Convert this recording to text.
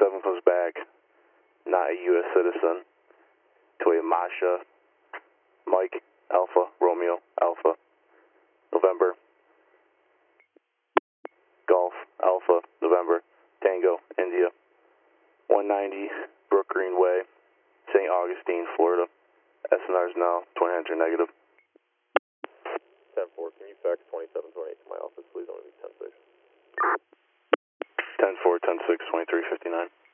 27 comes back, not a U.S. citizen, to a Masha, Mike, Alpha, Romeo, Alpha, November, Golf, Alpha, November, Tango, India, 190 Brook Green Way, St. Augustine, Florida. SNR is now 2000 negative. 10-4, can you fax 2728 to my office, please? I want to be 10-6. 10-4, 10-6, 2359.